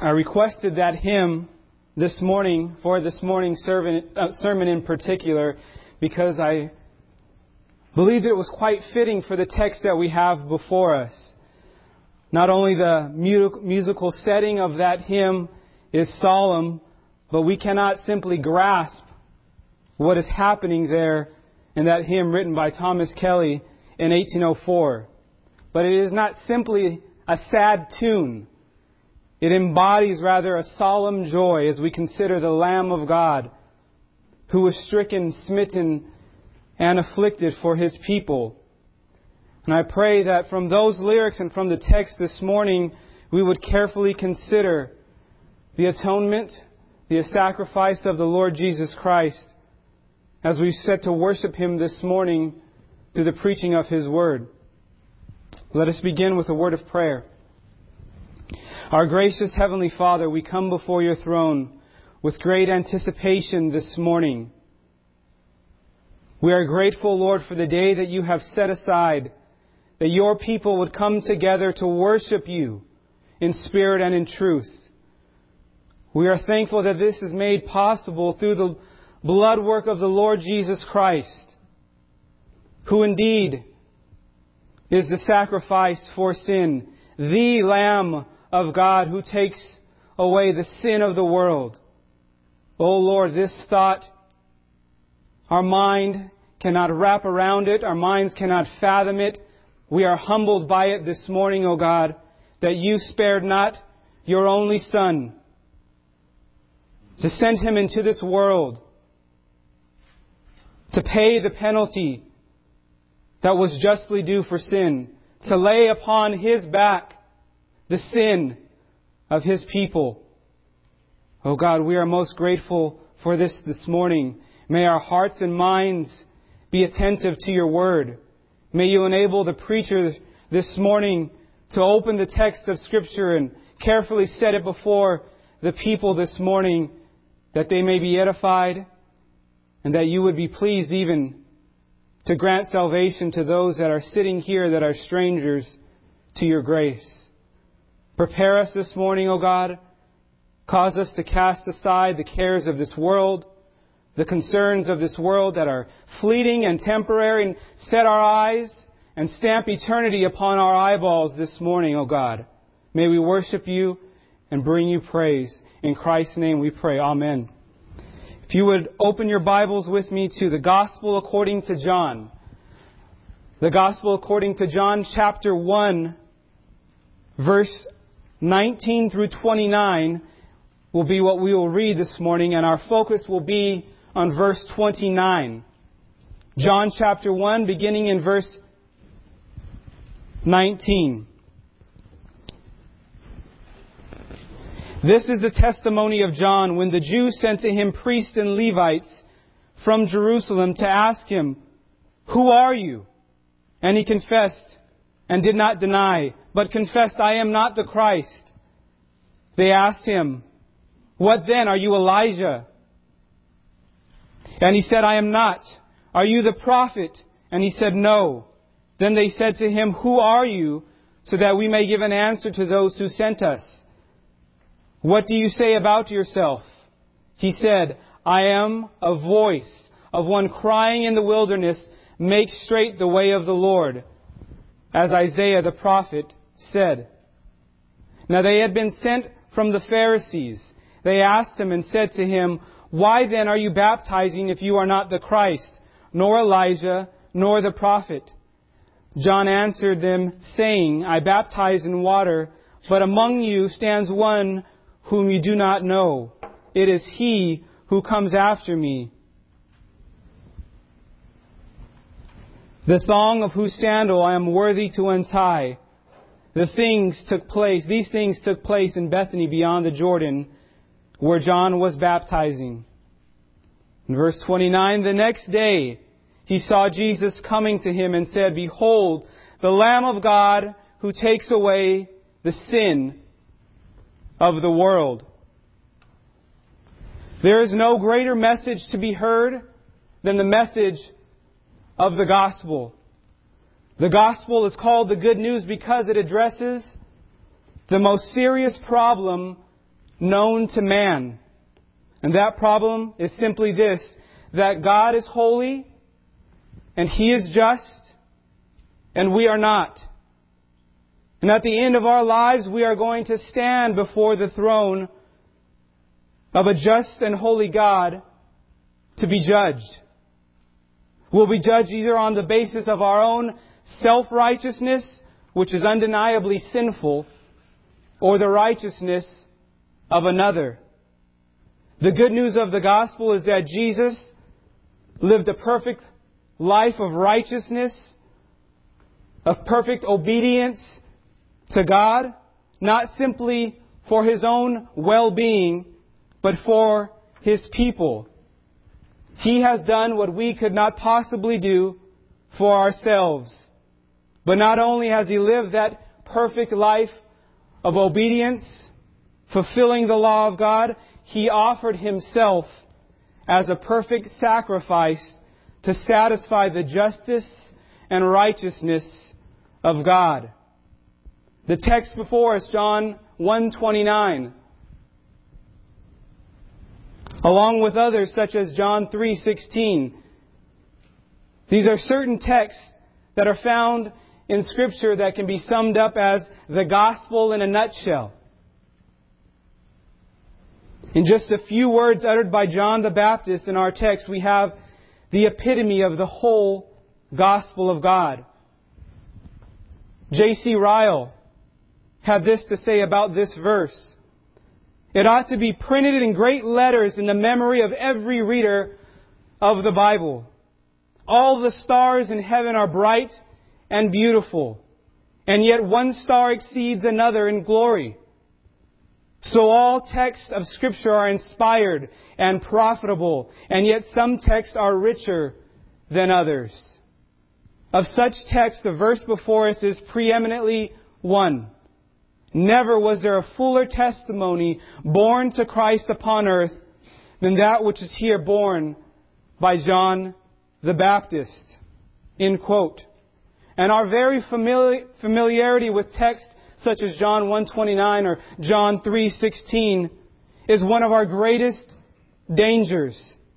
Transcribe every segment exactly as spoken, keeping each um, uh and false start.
I requested that hymn this morning for this morning's sermon, uh, sermon in particular because I believed it was quite fitting for the text that we have before us. Not only the mu- musical setting of that hymn is solemn, but we cannot simply grasp what is happening there in that hymn written by Thomas Kelly in eighteen oh four. But it is not simply a sad tune. It embodies rather a solemn joy as we consider the Lamb of God who was stricken, smitten, and afflicted for His people. And I pray that from those lyrics and from the text this morning, we would carefully consider the atonement, the sacrifice of the Lord Jesus Christ, as we set to worship Him this morning through the preaching of His Word. Let us begin with a word of prayer. Our gracious Heavenly Father, we come before Your throne with great anticipation this morning. We are grateful, Lord, for the day that You have set aside, that Your people would come together to worship You in spirit and in truth. We are thankful that this is made possible through the blood work of the Lord Jesus Christ, who indeed is the sacrifice for sin, the Lamb of God who takes away the sin of the world. Oh Lord, this thought, our mind cannot wrap around it, our minds cannot fathom it. We are humbled by it this morning, O God, that You spared not Your only Son to send Him into this world to pay the penalty that was justly due for sin, to lay upon His back the sin of His people. Oh God, we are most grateful for this this morning. May our hearts and minds be attentive to Your Word. May You enable the preacher this morning to open the text of Scripture and carefully set it before the people this morning, that they may be edified and that You would be pleased even to grant salvation to those that are sitting here that are strangers to Your grace. Prepare us this morning, O God. Cause us to cast aside the cares of this world, the concerns of this world that are fleeting and temporary, and set our eyes and stamp eternity upon our eyeballs this morning, O God. May we worship You and bring You praise. In Christ's name we pray. Amen. If you would open your Bibles with me to the Gospel according to John. The Gospel according to John chapter one, verse nineteen through twenty-nine will be what we will read this morning, and our focus will be on verse twenty-nine. John chapter one, beginning in verse nineteen. This is the testimony of John when the Jews sent to him priests and Levites from Jerusalem to ask him, "Who are you?" And he confessed and did not deny, but confessed, "I am not the Christ." They asked him, "What then? Are you Elijah?" And he said, "I am not." "Are you the prophet?" And he said, "No." Then they said to him, "Who are you? So that we may give an answer to those who sent us. What do you say about yourself?" He said, "I am a voice of one crying in the wilderness, 'Make straight the way of the Lord,' as Isaiah the prophet said." Now they had been sent from the Pharisees. They asked him and said to him, "Why then are you baptizing if you are not the Christ, nor Elijah, nor the prophet?" John answered them, saying, "I baptize in water, but among you stands one whom you do not know. It is He who comes after me, the thong of whose sandal I am worthy to untie." The things took place, these things took place in Bethany beyond the Jordan, where John was baptizing. In verse twenty-nine, the next day he saw Jesus coming to him and said, "Behold, the Lamb of God who takes away the sin of the world." There is no greater message to be heard than the message of the gospel. The gospel is called the good news because it addresses the most serious problem known to man. And that problem is simply this, that God is holy and He is just and we are not. And at the end of our lives, we are going to stand before the throne of a just and holy God to be judged. We'll be judged either on the basis of our own self-righteousness, which is undeniably sinful, or the righteousness of another. The good news of the gospel is that Jesus lived a perfect life of righteousness, of perfect obedience to God, not simply for His own well-being, but for His people. He has done what we could not possibly do for ourselves. But not only has He lived that perfect life of obedience, fulfilling the law of God, He offered Himself as a perfect sacrifice to satisfy the justice and righteousness of God. The text before us, John one twenty-nine, along with others such as John three sixteen. These are certain texts that are found in Scripture that can be summed up as the gospel in a nutshell. In just a few words uttered by John the Baptist in our text, we have the epitome of the whole gospel of God. J C Ryle had this to say about this verse. It ought to be printed in great letters in the memory of every reader of the Bible. All the stars in heaven are bright and beautiful, and yet one star exceeds another in glory. So all texts of Scripture are inspired and profitable, and yet some texts are richer than others. Of such texts, the verse before us is preeminently one. Never was there a fuller testimony borne to Christ upon earth than that which is here borne by John the Baptist. End quote. And our very famili- familiarity with texts such as John one twenty-nine or John three sixteen is one of our greatest dangers.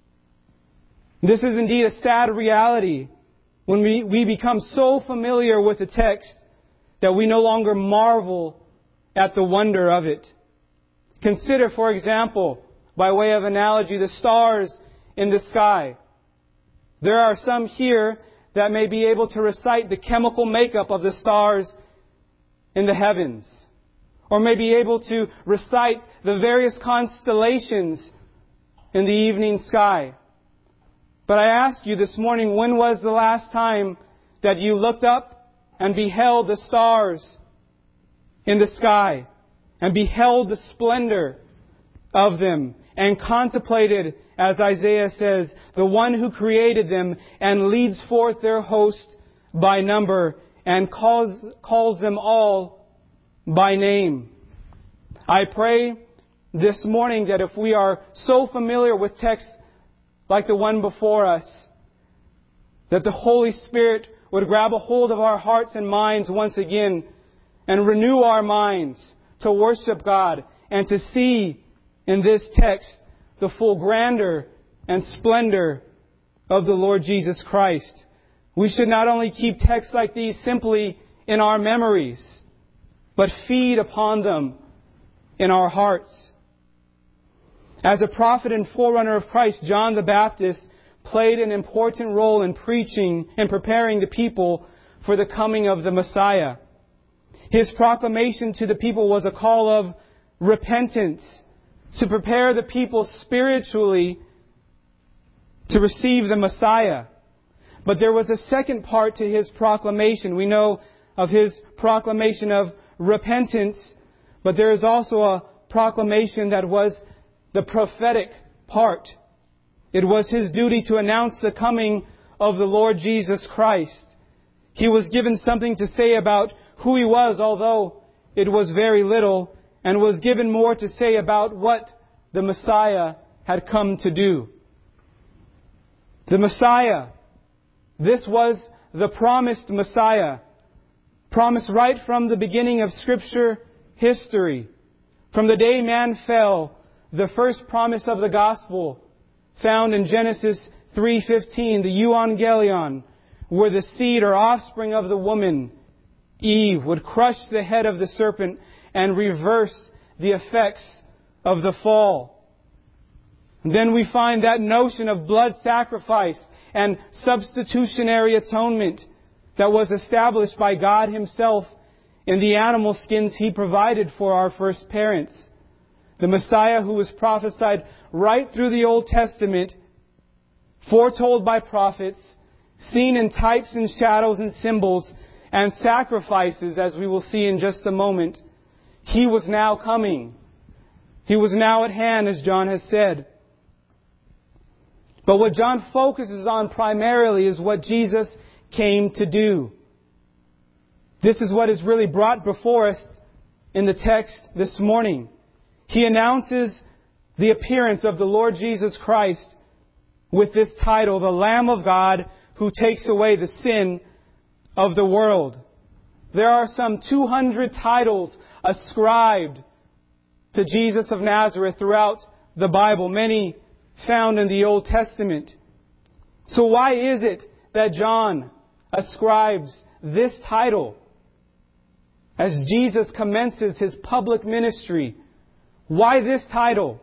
This is indeed a sad reality when we, we become so familiar with the text that we no longer marvel at the wonder of it. Consider, for example, by way of analogy, the stars in the sky. There are some here that may be able to recite the chemical makeup of the stars in the heavens, or may be able to recite the various constellations in the evening sky. But I ask you this morning, when was the last time that you looked up and beheld the stars in the sky and beheld the splendor of them and contemplated, as Isaiah says, the one who created them and leads forth their host by number and calls, calls them all by name? I pray this morning that if we are so familiar with texts like the one before us, that the Holy Spirit would grab a hold of our hearts and minds once again and renew our minds to worship God and to see in this text the full grandeur and splendor of the Lord Jesus Christ. We should not only keep texts like these simply in our memories, but feed upon them in our hearts. As a prophet and forerunner of Christ, John the Baptist played an important role in preaching and preparing the people for the coming of the Messiah. His proclamation to the people was a call of repentance, to prepare the people spiritually to receive the Messiah. But there was a second part to his proclamation. We know of his proclamation of repentance, but there is also a proclamation that was the prophetic part. It was his duty to announce the coming of the Lord Jesus Christ. He was given something to say about who He was, although it was very little, and was given more to say about what the Messiah had come to do. The Messiah. This was the promised Messiah, promised right from the beginning of Scripture history. From the day man fell, the first promise of the gospel found in Genesis three fifteen, the euangelion, where the seed or offspring of the woman, Eve, would crush the head of the serpent and reverse the effects of the fall. And then we find that notion of blood sacrifice and substitutionary atonement that was established by God Himself in the animal skins He provided for our first parents. The Messiah who was prophesied right through the Old Testament, foretold by prophets, seen in types and shadows and symbols and sacrifices, as we will see in just a moment. He was now coming. He was now at hand, as John has said. But what John focuses on primarily is what Jesus came to do. This is what is really brought before us in the text this morning. He announces the appearance of the Lord Jesus Christ with this title, the Lamb of God who takes away the sin of the world. There are some two hundred titles ascribed to Jesus of Nazareth throughout the Bible, many found in the Old Testament. So why is it that John ascribes this title as Jesus commences His public ministry? Why this title?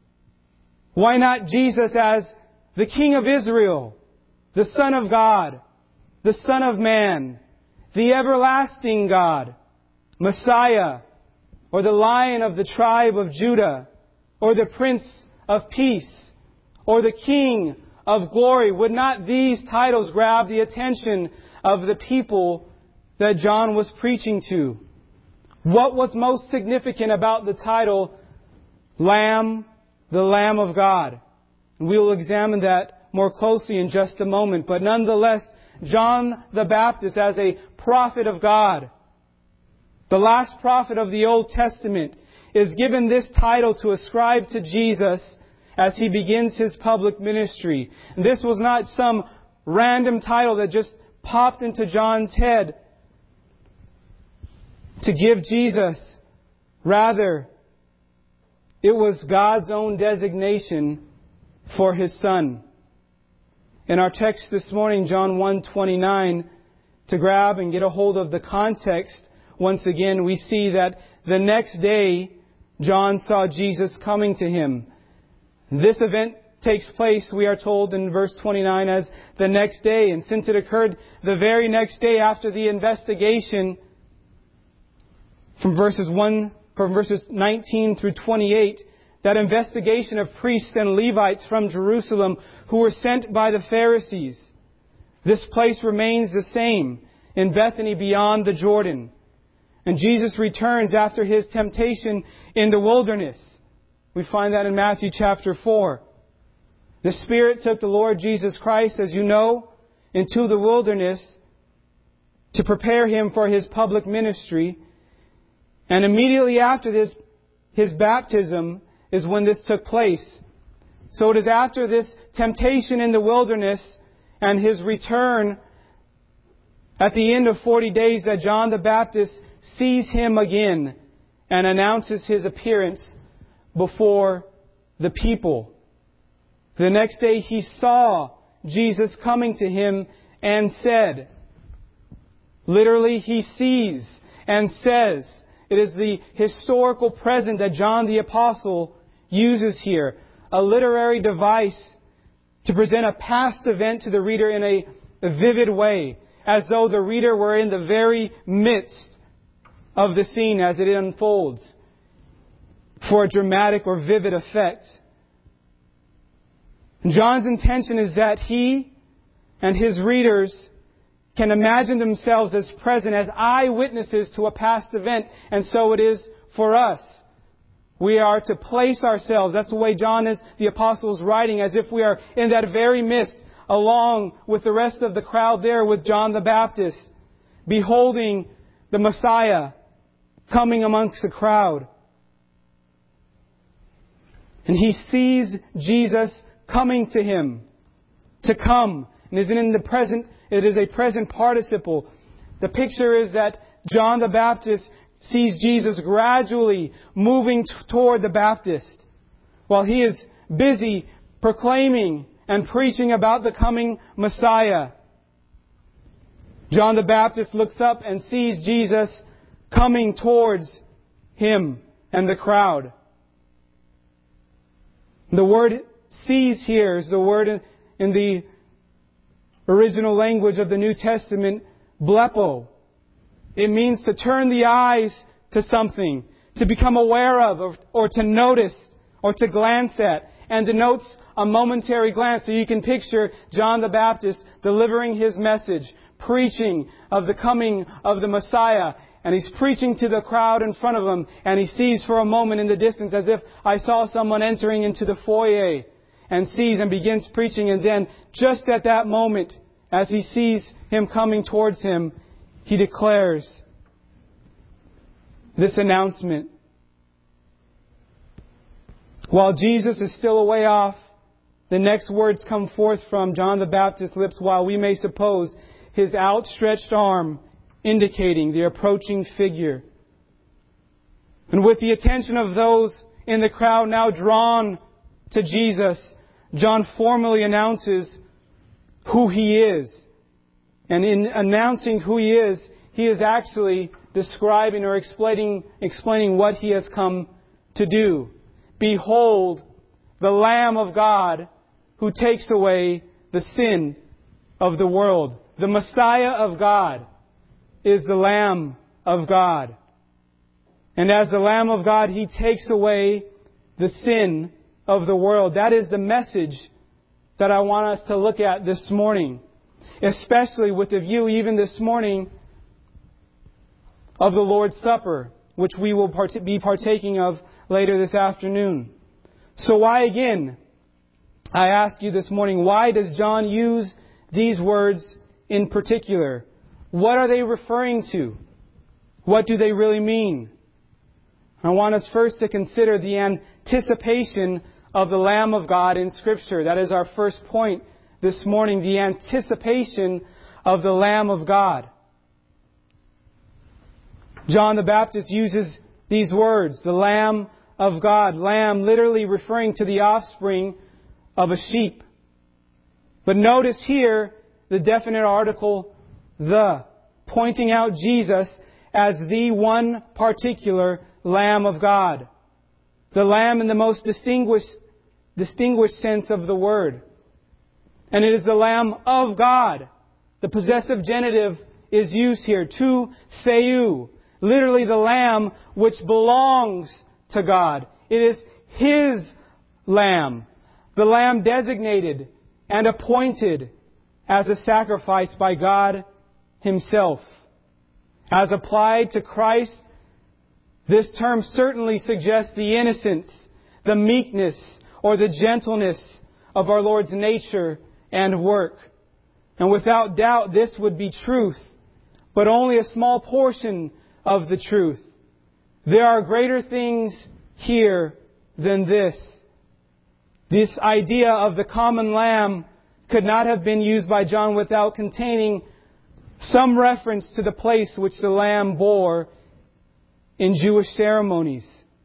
Why not Jesus as the King of Israel, the Son of God, the Son of Man, the everlasting God, Messiah, or the Lion of the tribe of Judah, or the Prince of Peace, or the King of Glory? Would not these titles grab the attention of the people that John was preaching to? What was most significant about the title Lamb, the Lamb of God? We will examine that more closely in just a moment. But nonetheless, John the Baptist, as a prophet of God, the last prophet of the Old Testament, is given this title to ascribe to Jesus as He begins His public ministry. And this was not some random title that just popped into John's head to give Jesus. Rather, it was God's own designation for His Son. In our text this morning, John one twenty-nine, to grab and get a hold of the context, once again we see that the next day John saw Jesus coming to him. This event takes place, we are told in verse twenty-nine, as the next day. And since it occurred the very next day after the investigation, from verses one, from verses nineteen through twenty-eight, that investigation of priests and Levites from Jerusalem who were sent by the Pharisees, this place remains the same in Bethany beyond the Jordan. And Jesus returns after His temptation in the wilderness. We find that in Matthew chapter four. The Spirit took the Lord Jesus Christ, as you know, into the wilderness to prepare Him for His public ministry. And immediately after this, His baptism is when this took place. So it is after this temptation in the wilderness and His return at the end of forty days that John the Baptist sees Him again and announces His appearance before the people. The next day he saw Jesus coming to him and said, literally he sees and says. It is the historical present that John the Apostle uses here, a literary device to present a past event to the reader in a, a vivid way, as though the reader were in the very midst of the scene as it unfolds, for a dramatic or vivid effect. John's intention is that he and his readers can imagine themselves as present, as eyewitnesses to a past event, and so it is for us. We are to place ourselves, that's the way John is, the Apostle is writing, as if we are in that very midst, along with the rest of the crowd there with John the Baptist, beholding the Messiah coming amongst the crowd. And he sees Jesus coming to him, to come. And isn't in the present, it is a present participle. The picture is that John the Baptist sees Jesus gradually moving t- toward the Baptist while he is busy proclaiming and preaching about the coming Messiah. John the Baptist looks up and sees Jesus coming towards him and the crowd. The word sees here is the word in the original language of the New Testament, blepo. It means to turn the eyes to something, to become aware of, or, or to notice, or to glance at, and denotes a momentary glance. So you can picture John the Baptist delivering his message, preaching of the coming of the Messiah. And he's preaching to the crowd in front of him, and he sees for a moment in the distance as if I saw someone entering into the foyer, and sees and begins preaching. And then just at that moment, as he sees him coming towards him, he declares this announcement. While Jesus is still a way off, the next words come forth from John the Baptist's lips, while we may suppose his outstretched arm indicating the approaching figure. And with the attention of those in the crowd now drawn to Jesus, John formally announces who He is. And in announcing who He is, he is actually describing or explaining, explaining what He has come to do. Behold, the Lamb of God who takes away the sin of the world. The Messiah of God is the Lamb of God. And as the Lamb of God, He takes away the sin of the world. That is the message that I want us to look at this morning. Especially with the view, even this morning, of the Lord's Supper, which we will part- be partaking of later this afternoon. So why again, I ask you this morning, why does John use these words in particular? What are they referring to? What do they really mean? I want us first to consider the anticipation of the Lamb of God in Scripture. That is our first point this morning, the anticipation of the Lamb of God. John the Baptist uses these words, the Lamb of God. Lamb literally referring to the offspring of a sheep. But notice here the definite article, the, pointing out Jesus as the one particular Lamb of God. The Lamb in the most distinguished, distinguished sense of the word. And it is the Lamb of God. The possessive genitive is used here, to theou. Literally the Lamb which belongs to God. It is His Lamb. The Lamb designated and appointed as a sacrifice by God Himself. As applied to Christ, this term certainly suggests the innocence, the meekness, or the gentleness of our Lord's nature and work. And without doubt, this would be truth, but only a small portion of the truth. There are greater things here than this. This idea of the common lamb could not have been used by John without containing some reference to the place which the lamb bore in Jewish ceremonies.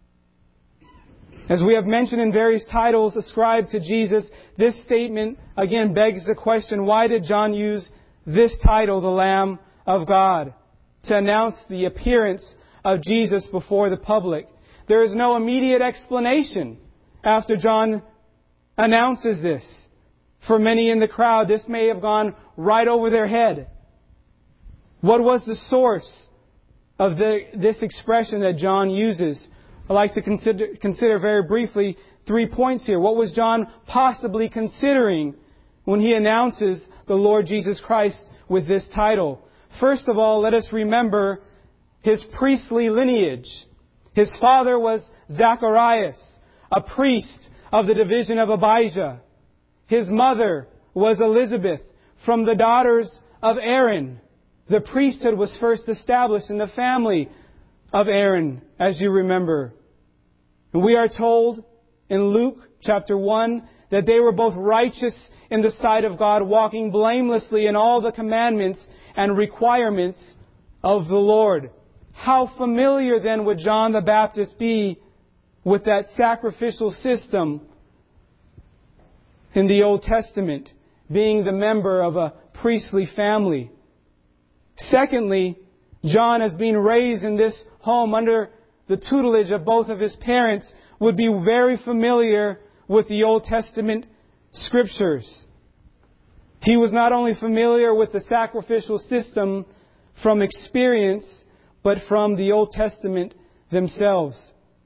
As we have mentioned in various titles ascribed to Jesus, this statement again begs the question, why did John use this title, the Lamb of God, to announce the appearance of Jesus before the public? There is no immediate explanation after John announces this. For many in the crowd, this may have gone right over their head. What was the source of the, this expression that John uses? I'd like to consider, consider very briefly three points here. What was John possibly considering when he announces the Lord Jesus Christ with this title? First of all, let us remember His priestly lineage. His father was Zacharias, a priest of the division of Abijah. His mother was Elizabeth, from the daughters of Aaron. The priesthood was first established in the family of Aaron, as you remember. And we are told in Luke chapter one that they were both righteous in the sight of God, walking blamelessly in all the commandments and requirements of the Lord. how familiar then would John the Baptist be with that sacrificial system in the Old Testament, being the member of a priestly family? Secondly, John, as being raised in this home under the tutelage of both of his parents, would be very familiar with the Old Testament Scriptures. He was not only familiar with the sacrificial system from experience, but from the Old Testament themselves.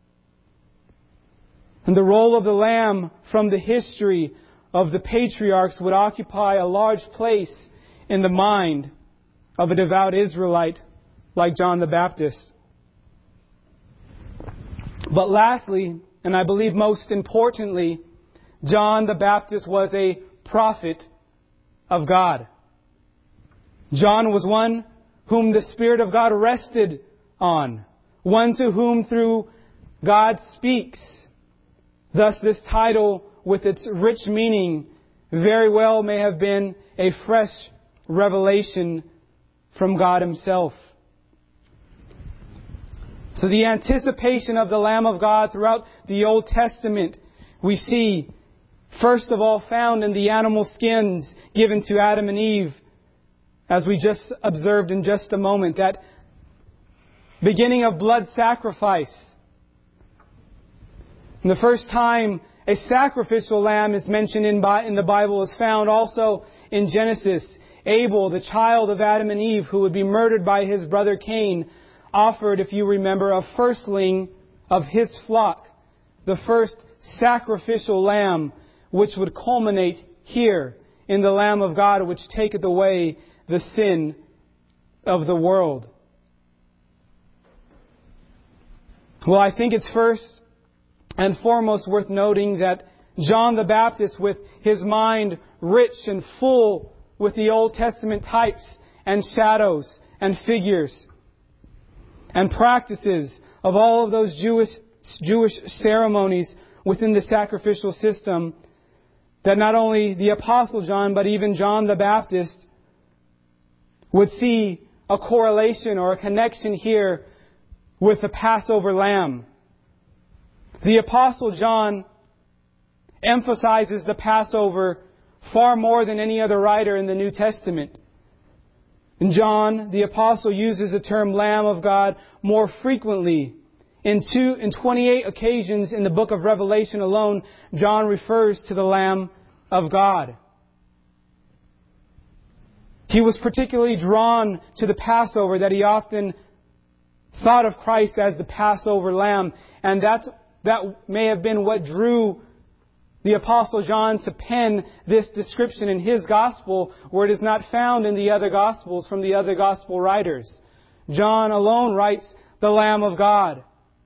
And the role of the Lamb from the history of the patriarchs would occupy a large place in the mind of a devout Israelite like John the Baptist. But lastly, and I believe most importantly, John the Baptist was a prophet of God. John was one whom the Spirit of God rested on, one to whom through God speaks. Thus this title, with its rich meaning, very well may have been a fresh revelation from God Himself. So the anticipation of the Lamb of God throughout the Old Testament, we see, first of all, found in the animal skins given to Adam and Eve, as we just observed in just a moment, that beginning of blood sacrifice. And the first time a sacrificial lamb is mentioned in, in the Bible is found also in Genesis. Abel, the child of Adam and Eve, who would be murdered by his brother Cain, offered, if you remember, a firstling of his flock, the first sacrificial lamb, which would culminate here in the Lamb of God, which taketh away the sin of the world. Well, I think it's first and foremost worth noting that John the Baptist, with his mind rich and full with the Old Testament types and shadows and figures and practices of all of those Jewish Jewish ceremonies within the sacrificial system, that not only the Apostle John, but even John the Baptist would see a correlation or a connection here with the Passover lamb. The Apostle John emphasizes the Passover far more than any other writer in the New Testament. And John, the Apostle, uses the term Lamb of God more frequently. In two, in twenty-eight occasions in the book of Revelation alone, John refers to the Lamb of God. He was particularly drawn to the Passover, that he often thought of Christ as the Passover Lamb. And that's, that may have been what drew the Apostle John to pen this description in his Gospel, where it is not found in the other Gospels from the other Gospel writers. John alone writes the Lamb of God.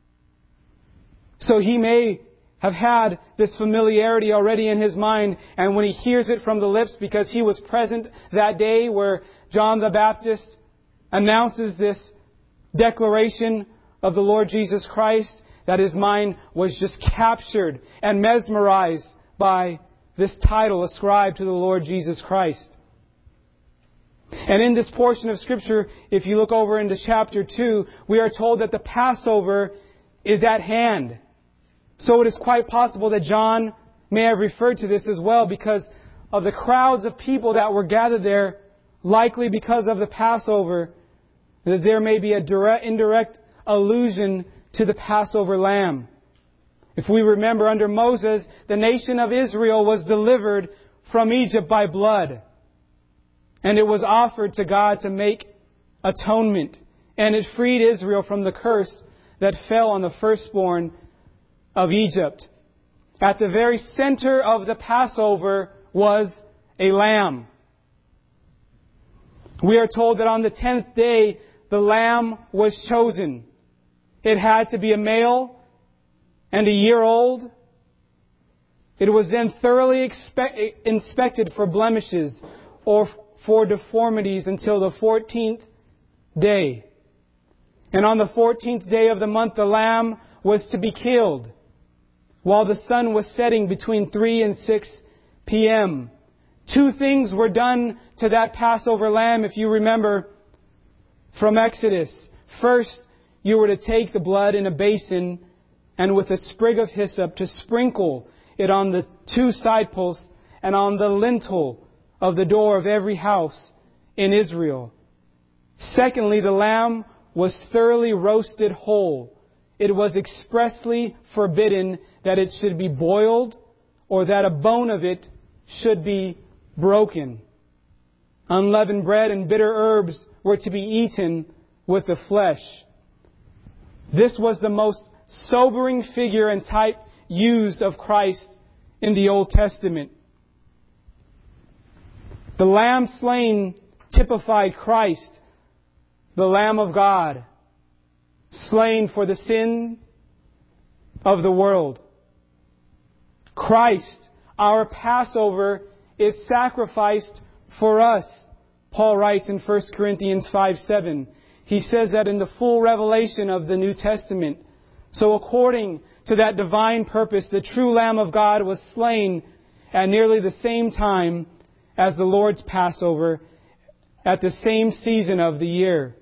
So he may have had this familiarity already in his mind, and when he hears it from the lips, because he was present that day where John the Baptist announces this declaration of the Lord Jesus Christ, that his mind was just captured and mesmerized by this title ascribed to the Lord Jesus Christ. And in this portion of Scripture, if you look over into chapter two, we are told that the Passover is at hand. So it is quite possible that John may have referred to this as well, because of the crowds of people that were gathered there, likely because of the Passover, that there may be a direct, indirect allusion to the Passover lamb. If we remember, under Moses, the nation of Israel was delivered from Egypt by blood. And it was offered to God to make atonement. And it freed Israel from the curse that fell on the firstborn of Egypt. At the very center of the Passover was a lamb. We are told that on the tenth day, the lamb was chosen. It had to be a male and a year old. It was then thoroughly expe- inspected for blemishes or for deformities until the fourteenth day. And on the fourteenth day of the month, the lamb was to be killed while the sun was setting between three and six p.m. Two things were done to that Passover lamb, if you remember from Exodus. First, you were to take the blood in a basin and with a sprig of hyssop to sprinkle it on the two side posts and on the lintel of the door of every house in Israel. Secondly, the lamb was thoroughly roasted whole. It was expressly forbidden that it should be boiled or that a bone of it should be broken. Unleavened bread and bitter herbs were to be eaten with the flesh. This was the most sobering figure and type used of Christ in the Old Testament. The lamb slain typified Christ, the Lamb of God, slain for the sin of the world. Christ, our Passover, is sacrificed for us. Paul writes in First Corinthians five seven. He says that in the full revelation of the New Testament. So according to that divine purpose, the true Lamb of God was slain at nearly the same time as the Lord's Passover, at the same season of the year.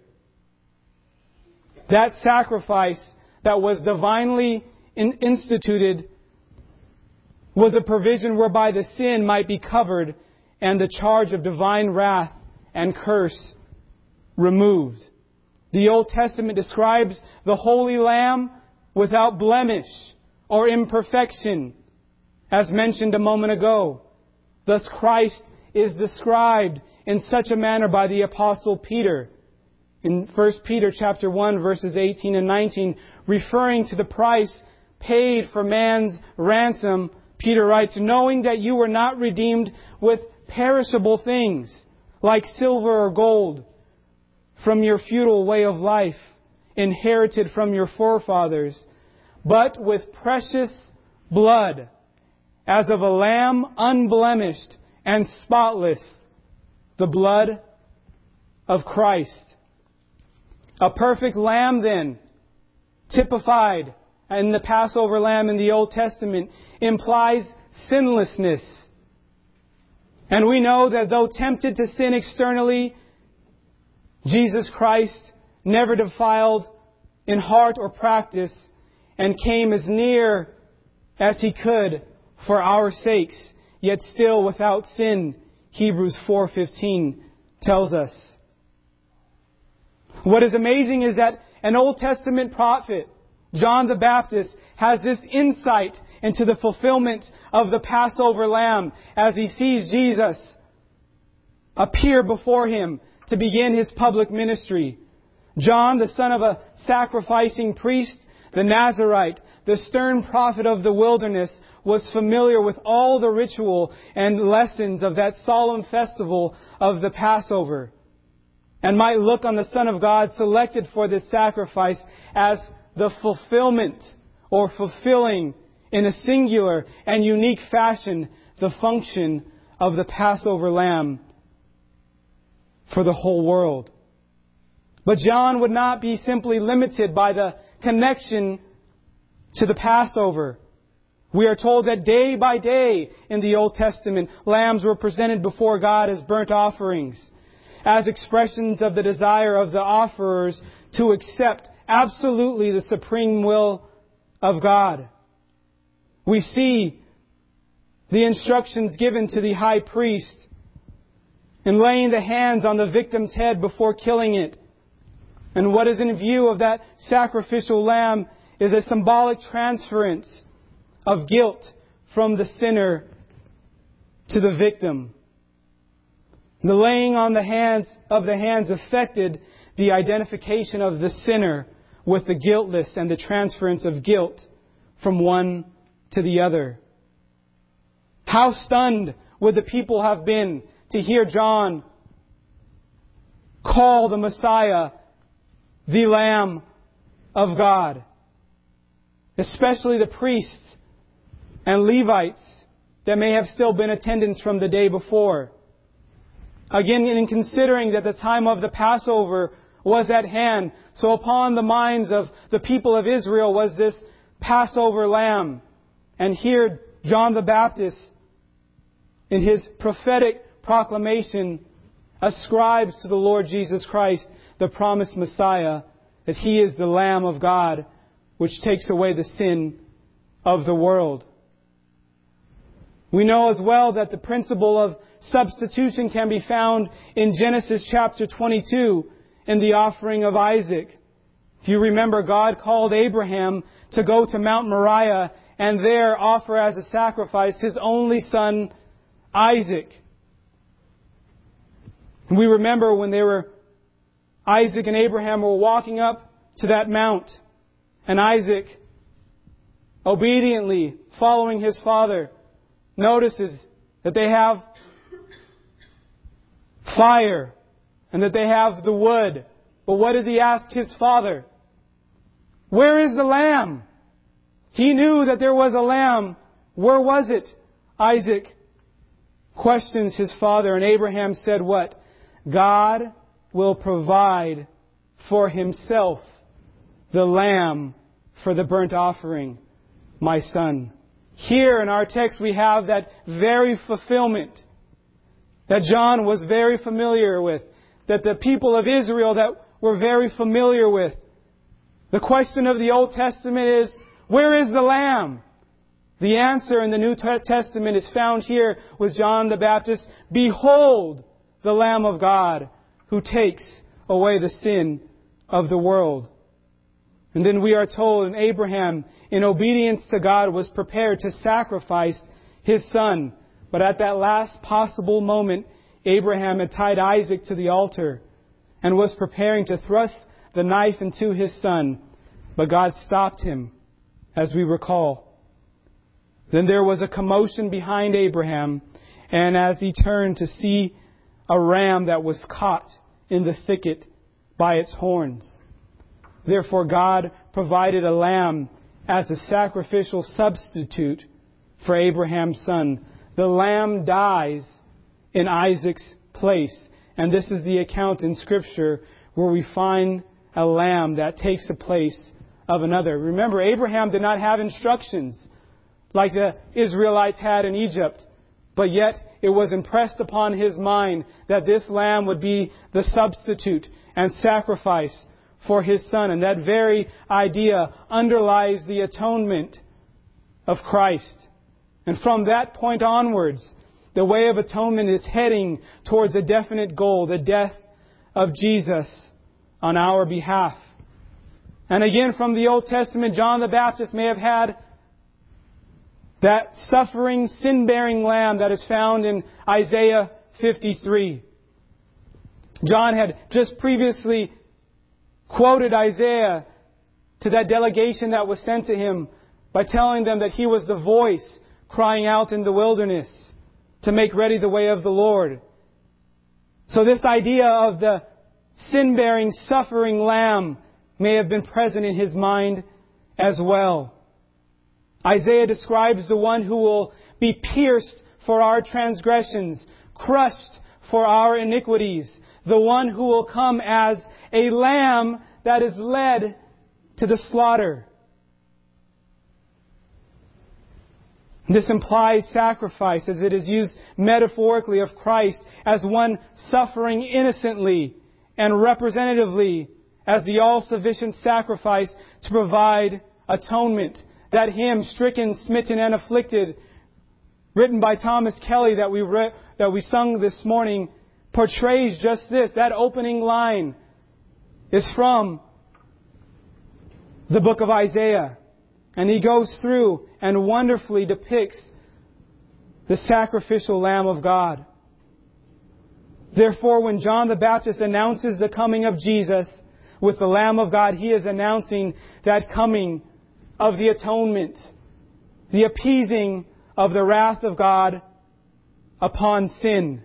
That sacrifice that was divinely in- instituted was a provision whereby the sin might be covered and the charge of divine wrath and curse removed. The Old Testament describes the Holy Lamb without blemish or imperfection, as mentioned a moment ago. Thus Christ is described in such a manner by the Apostle Peter. In First Peter chapter one, verses eighteen and nineteen, referring to the price paid for man's ransom, Peter writes, knowing that you were not redeemed with perishable things, like silver or gold, from your futile way of life, inherited from your forefathers, but with precious blood, as of a lamb unblemished and spotless, the blood of Christ. A perfect lamb, then, typified in the Passover lamb in the Old Testament, implies sinlessness. And we know that though tempted to sin externally, Jesus Christ never defiled in heart or practice and came as near as He could for our sakes, yet still without sin, Hebrews four fifteen tells us. What is amazing is that an Old Testament prophet, John the Baptist, has this insight into the fulfillment of the Passover lamb as he sees Jesus appear before him to begin His public ministry. John, the son of a sacrificing priest, the Nazarite, the stern prophet of the wilderness, was familiar with all the ritual and lessons of that solemn festival of the Passover, and might look on the Son of God selected for this sacrifice as the fulfillment or fulfilling in a singular and unique fashion the function of the Passover lamb for the whole world. But John would not be simply limited by the connection to the Passover. We are told that day by day in the Old Testament, lambs were presented before God as burnt offerings, as expressions of the desire of the offerers to accept absolutely the supreme will of God. We see the instructions given to the high priest in laying the hands on the victim's head before killing it. And what is in view of that sacrificial lamb is a symbolic transference of guilt from the sinner to the victim. The laying on the hands of the hands affected the identification of the sinner with the guiltless and the transference of guilt from one to the other. How stunned would the people have been to hear John call the Messiah the Lamb of God. Especially the priests and Levites that may have still been attendants from the day before. Again, in considering that the time of the Passover was at hand, so upon the minds of the people of Israel was this Passover lamb. And here John the Baptist, in his prophetic proclamation, ascribes to the Lord Jesus Christ, the promised Messiah, that He is the Lamb of God which takes away the sin of the world. We know as well that the principle of substitution can be found in Genesis chapter twenty-two in the offering of Isaac. If you remember, God called Abraham to go to Mount Moriah and there offer as a sacrifice His only son, Isaac. We remember when they were, Isaac and Abraham were walking up to that mount, and Isaac, obediently following his father, notices that they have fire and that they have the wood. But what does he ask his father? Where is the lamb? He knew that there was a lamb. Where was it? Isaac questions his father, and Abraham said what? God will provide for Himself the lamb for the burnt offering, my son. Here in our text we have that very fulfillment that John was very familiar with, that the people of Israel that were very familiar with. The question of the Old Testament is, where is the Lamb? The answer in the New Testament is found here with John the Baptist. Behold the Lamb of God who takes away the sin of the world. And then we are told, and Abraham, in obedience to God, was prepared to sacrifice his son. But at that last possible moment, Abraham had tied Isaac to the altar and was preparing to thrust the knife into his son. But God stopped him, as we recall. Then there was a commotion behind Abraham, and as he turned to see a ram that was caught in the thicket by its horns. Therefore God provided a lamb as a sacrificial substitute for Abraham's son. The lamb dies in Isaac's place. And this is the account in Scripture where we find a lamb that takes the place of another. Remember, Abraham did not have instructions like the Israelites had in Egypt. But yet it was impressed upon his mind that this lamb would be the substitute and sacrifice for his son. And that very idea underlies the atonement of Christ. And from that point onwards, the way of atonement is heading towards a definite goal, the death of Jesus on our behalf. And again, from the Old Testament, John the Baptist may have had that suffering, sin-bearing lamb that is found in Isaiah fifty-three. John had just previously quoted Isaiah to that delegation that was sent to him by telling them that he was the voice crying out in the wilderness to make ready the way of the Lord. So this idea of the sin-bearing, suffering lamb may have been present in his mind as well. Isaiah describes the one who will be pierced for our transgressions, crushed for our iniquities, the one who will come as a lamb that is led to the slaughter. This implies sacrifice, as it is used metaphorically of Christ as one suffering innocently and representatively as the all-sufficient sacrifice to provide atonement. That hymn, Stricken, Smitten, and Afflicted, written by Thomas Kelly that we re- that we sung this morning, portrays just this. That opening line is from the book of Isaiah. And he goes through and wonderfully depicts the sacrificial Lamb of God. Therefore, when John the Baptist announces the coming of Jesus with the Lamb of God, he is announcing that coming of the atonement, the appeasing of the wrath of God upon sin.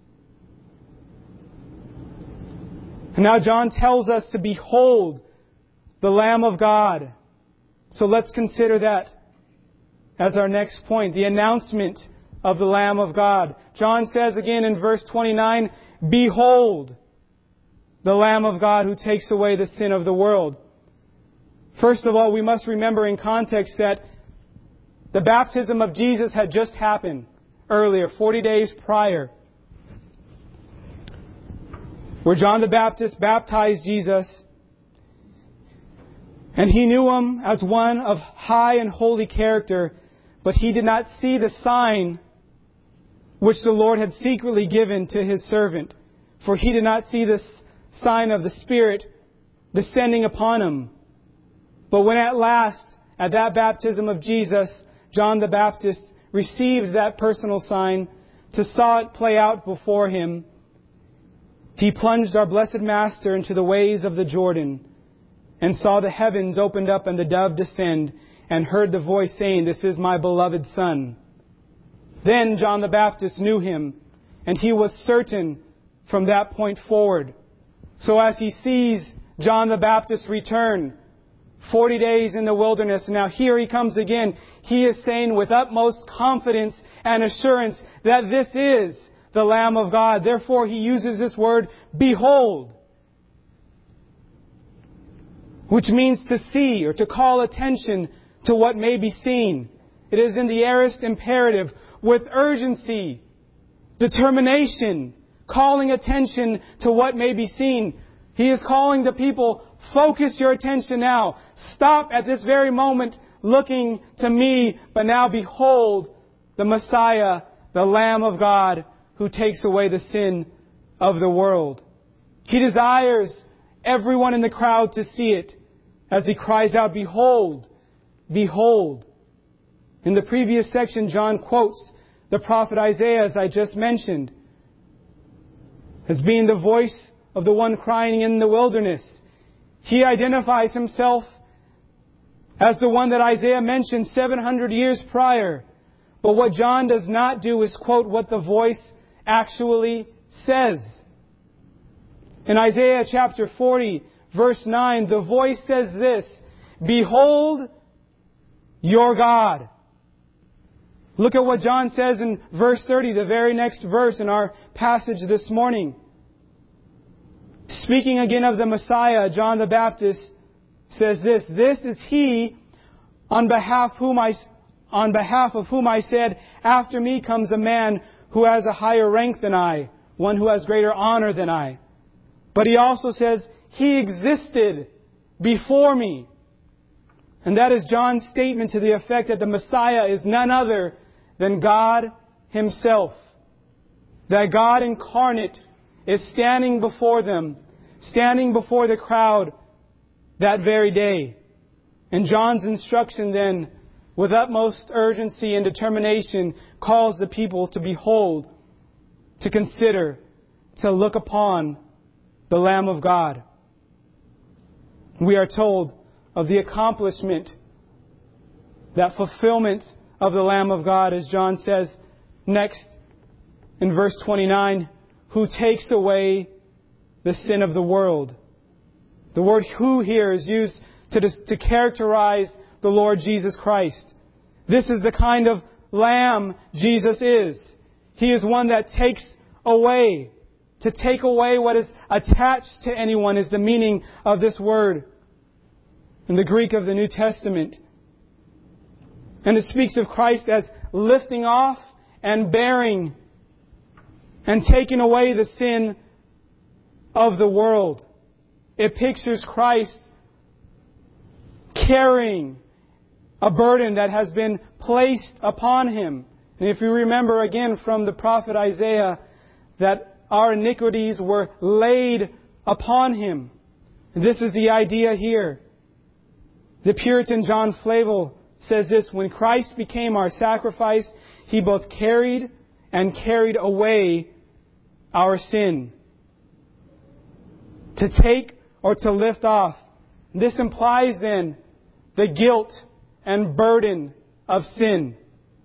And now John tells us to behold the Lamb of God. So let's consider that as our next point, the announcement of the Lamb of God. John says again in verse twenty-nine, behold the Lamb of God who takes away the sin of the world. First of all, we must remember in context that the baptism of Jesus had just happened earlier, forty days prior, where John the Baptist baptized Jesus. And he knew him as one of high and holy character, but he did not see the sign which the Lord had secretly given to His servant. For he did not see this sign of the Spirit descending upon him. But when at last, at that baptism of Jesus, John the Baptist received that personal sign, to saw it play out before him, he plunged our blessed Master into the ways of the Jordan, and saw the heavens opened up and the dove descend, and heard the voice saying, "This is my beloved Son." Then John the Baptist knew Him, and he was certain from that point forward. So as he sees John the Baptist return, forty days in the wilderness, and now here he comes again, he is saying with utmost confidence and assurance that this is the Lamb of God. Therefore he uses this word, "behold," which means to see or to call attention to what may be seen. It is in the aorist imperative, with urgency, determination, calling attention to what may be seen. He is calling the people, focus your attention now. Stop at this very moment looking to me, but now behold the Messiah, the Lamb of God, who takes away the sin of the world. He desires everyone in the crowd to see it as He cries out, "Behold, behold." In the previous section, John quotes the prophet Isaiah, as I just mentioned, as being the voice of the one crying in the wilderness. He identifies himself as the one that Isaiah mentioned seven hundred years prior. But what John does not do is quote what the voice actually says. In Isaiah chapter forty, verse nine, the voice says this, "Behold your God." Look at what John says in verse thirty, the very next verse in our passage this morning. Speaking again of the Messiah, John the Baptist says this, "This is He on behalf whom I, on behalf of whom I said, after me comes a man who has a higher rank than I, one who has greater honor than I." But He also says, "He existed before me." And that is John's statement to the effect that the Messiah is none other than God Himself. That God incarnate is standing before them, standing before the crowd that very day. And John's instruction then, with utmost urgency and determination, calls the people to behold, to consider, to look upon the Lamb of God. We are told of the accomplishment, that fulfillment of the Lamb of God, as John says next in verse twenty-nine, "who takes away the sin of the world." The word "who" here is used to, to characterize the Lord Jesus Christ. This is the kind of Lamb Jesus is. He is one that takes away. To take away what is attached to anyone is the meaning of this word in the Greek of the New Testament. And it speaks of Christ as lifting off and bearing and taking away the sin of the world. It pictures Christ carrying a burden that has been placed upon Him. And if you remember again from the prophet Isaiah, that our iniquities were laid upon Him. This is the idea here. The Puritan John Flavel says this, "When Christ became our sacrifice, He both carried and carried away our sin." To take or to lift off. This implies then the guilt and burden of sin.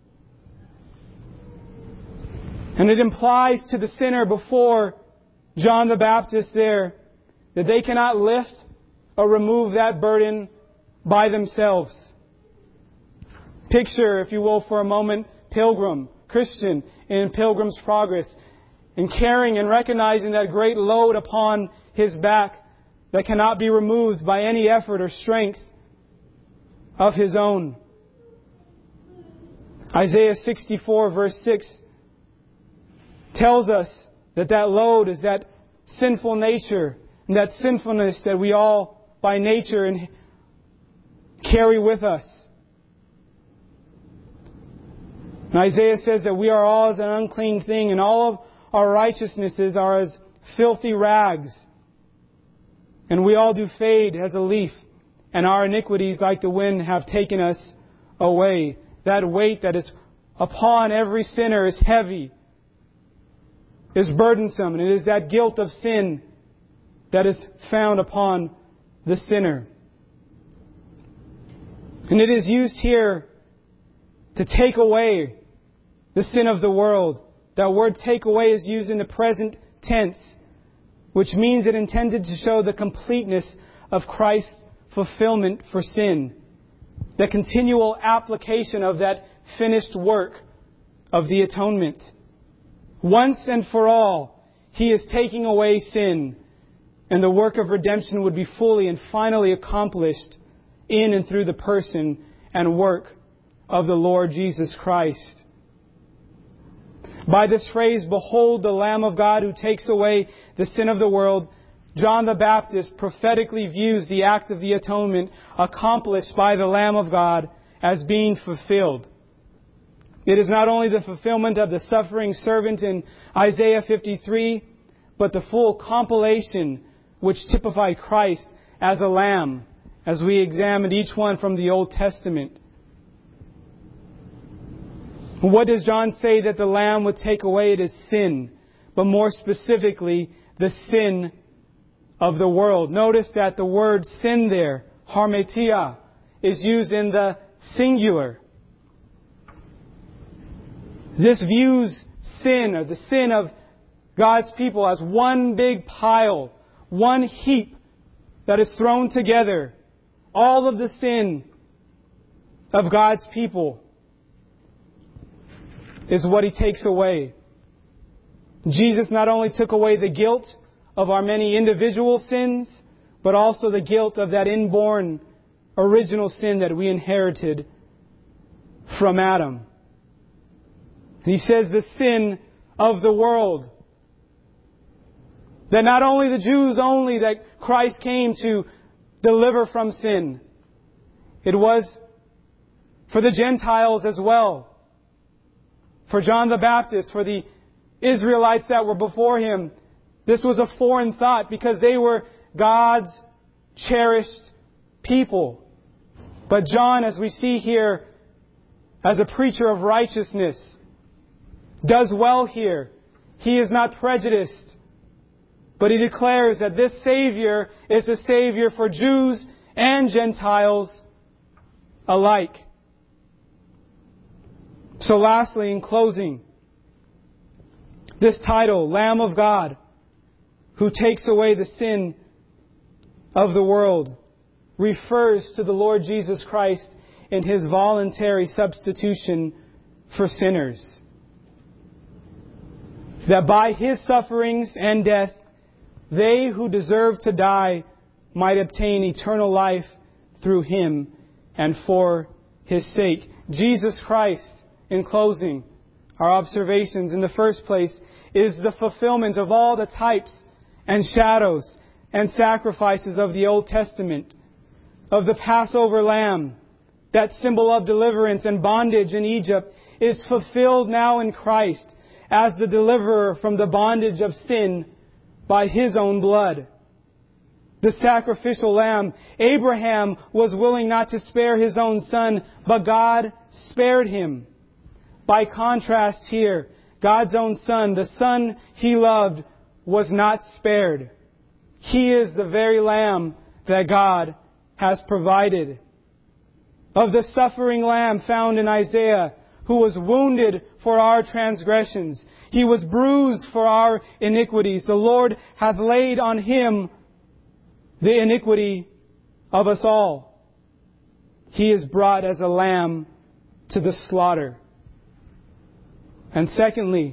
And it implies to the sinner before John the Baptist there that they cannot lift or remove that burden by themselves. Picture, if you will, for a moment, pilgrim, Christian in Pilgrim's Progress, and carrying and recognizing that great load upon his back that cannot be removed by any effort or strength of his own. Isaiah sixty-four verse six tells us that that load is that sinful nature and that sinfulness that we all by nature carry with us. And Isaiah says that we are all as an unclean thing, and all of our righteousnesses are as filthy rags. And we all do fade as a leaf, and our iniquities, like the wind, have taken us away. That weight that is upon every sinner is heavy, is burdensome, and it is that guilt of sin that is found upon the sinner. And it is used here to take away the sin of the world. That word take away is used in the present tense, which means it intended to show the completeness of Christ's fulfillment for sin. The continual application of that finished work of the atonement. Once and for all, He is taking away sin, and the work of redemption would be fully and finally accomplished in and through the person and work of the Lord Jesus Christ. By this phrase, "Behold the Lamb of God who takes away the sin of the world," John the Baptist prophetically views the act of the atonement accomplished by the Lamb of God as being fulfilled. It is not only the fulfillment of the suffering servant in Isaiah fifty-three, but the full compilation which typified Christ as a lamb, as we examined each one from the Old Testament. What does John say that the Lamb would take away? It is sin, but more specifically, the sin of the world. Notice that the word sin there, harmetia, is used in the singular. This views sin, or the sin of God's people, as one big pile, one heap that is thrown together. All of the sin of God's people is what He takes away. Jesus not only took away the guilt of our many individual sins, but also the guilt of that inborn original sin that we inherited from Adam. He says the sin of the world. That not only the Jews only that Christ came to deliver from sin. It was for the Gentiles as well. For John the Baptist, for the Israelites that were before him, this was a foreign thought because they were God's cherished people. But John, as we see here, as a preacher of righteousness, does well here. He is not prejudiced, but he declares that this Savior is a Savior for Jews and Gentiles alike. So lastly, in closing, this title, Lamb of God, who takes away the sin of the world, refers to the Lord Jesus Christ in His voluntary substitution for sinners. That by His sufferings and death, they who deserve to die might obtain eternal life through Him and for His sake. Jesus Christ, in closing, our observations in the first place, is the fulfillment of all the types and shadows and sacrifices of the Old Testament, of the Passover lamb. That symbol of deliverance and bondage in Egypt is fulfilled now in Christ as the deliverer from the bondage of sin by His own blood. The sacrificial lamb, Abraham was willing not to spare his own son, but God spared him. By contrast here, God's own Son, the Son He loved, was not spared. He is the very Lamb that God has provided. Of the suffering Lamb found in Isaiah, who was wounded for our transgressions, He was bruised for our iniquities. The Lord hath laid on Him the iniquity of us all. He is brought as a lamb to the slaughter. And secondly,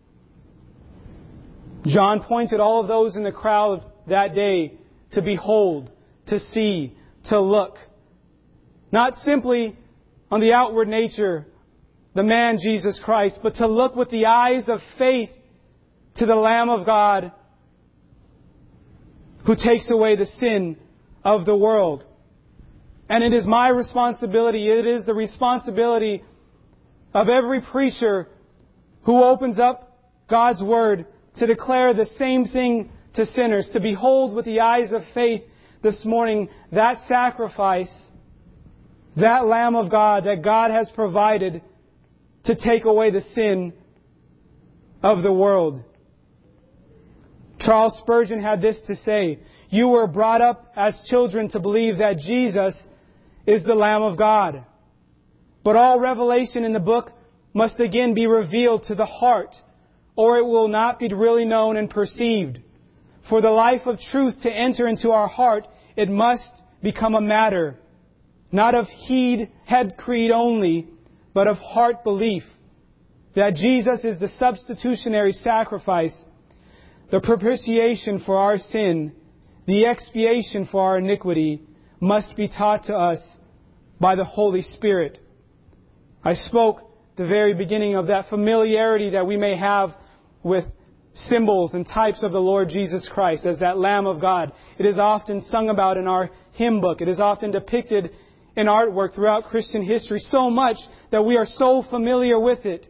John pointed all of those in the crowd that day to behold, to see, to look. Not simply on the outward nature, the man Jesus Christ, but to look with the eyes of faith to the Lamb of God who takes away the sin of the world. And it is my responsibility, it is the responsibility of every preacher who opens up God's Word to declare the same thing to sinners, to behold with the eyes of faith this morning that sacrifice, that Lamb of God that God has provided to take away the sin of the world. Charles Spurgeon had this to say: "You were brought up as children to believe that Jesus is the Lamb of God. But all revelation in the book must again be revealed to the heart, or it will not be really known and perceived. For the life of truth to enter into our heart, it must become a matter, not of heed, head creed only, but of heart belief, that Jesus is the substitutionary sacrifice, the propitiation for our sin, the expiation for our iniquity, must be taught to us by the Holy Spirit." I spoke at the very beginning of that familiarity that we may have with symbols and types of the Lord Jesus Christ as that Lamb of God. It is often sung about in our hymn book. It is often depicted in artwork throughout Christian history, so much that we are so familiar with it.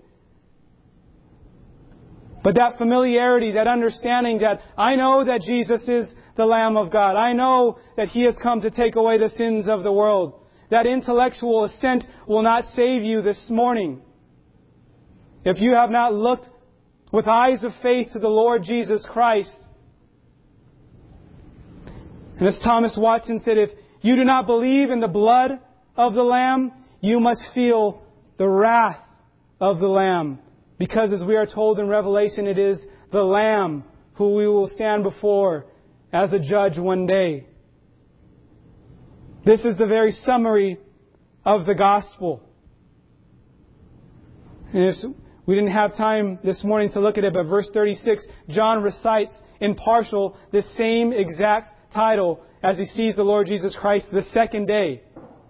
But that familiarity, that understanding that I know that Jesus is the Lamb of God, I know that He has come to take away the sins of the world, that intellectual assent will not save you this morning. If you have not looked with eyes of faith to the Lord Jesus Christ. And as Thomas Watson said, if you do not believe in the blood of the Lamb, you must feel the wrath of the Lamb. Because as we are told in Revelation, it is the Lamb who we will stand before as a judge one day. This is the very summary of the gospel. And if we didn't have time this morning to look at it, but verse thirty-six, John recites in partial the same exact title as he sees the Lord Jesus Christ the second day.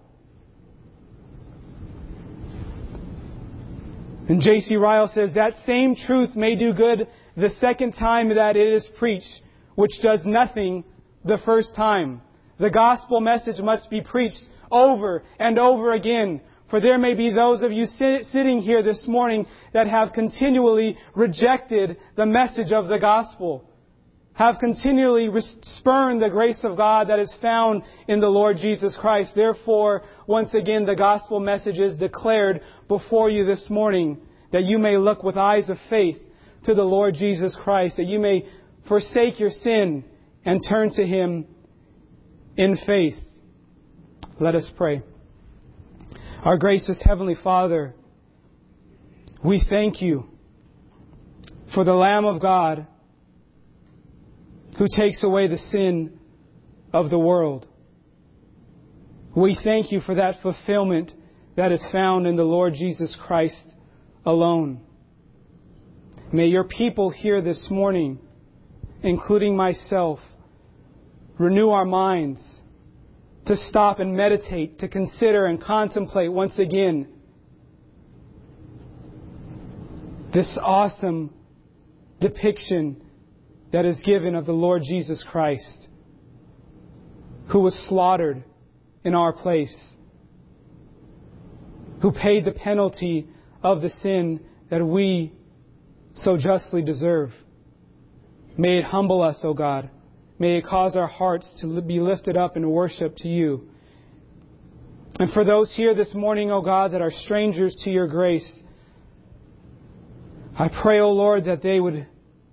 And J C Ryle says, "That same truth may do good the second time that it is preached, which does nothing the first time. The gospel message must be preached over and over again. For there may be those of you sit, sitting here this morning that have continually rejected the message of the gospel, have continually spurned the grace of God that is found in the Lord Jesus Christ. Therefore, once again, the gospel message is declared before you this morning, that you may look with eyes of faith to the Lord Jesus Christ, that you may forsake your sin and turn to Him in faith." Let us pray. Our gracious Heavenly Father, we thank You for the Lamb of God who takes away the sin of the world. We thank You for that fulfillment that is found in the Lord Jesus Christ alone. May Your people here this morning, including myself, renew our minds to stop and meditate, to consider and contemplate once again this awesome depiction that is given of the Lord Jesus Christ, who was slaughtered in our place, who paid the penalty of the sin that we so justly deserve. May it humble us, O God. May it cause our hearts to be lifted up in worship to You. And for those here this morning, O God, that are strangers to Your grace, I pray, O Lord, that they would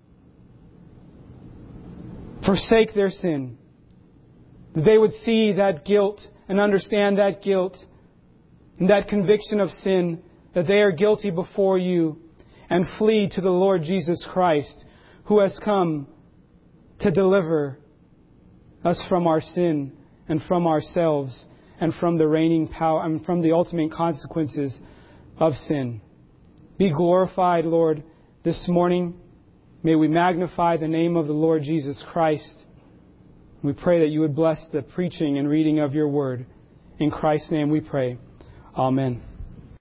forsake their sin, that they would see that guilt and understand that guilt and that conviction of sin, that they are guilty before You, and flee to the Lord Jesus Christ, who has come to deliver us from our sin and from ourselves and from the reigning power and from the ultimate consequences of sin. Be glorified, Lord, this morning. May we magnify the name of the Lord Jesus Christ. We pray that You would bless the preaching and reading of Your word. In Christ's name we pray. Amen.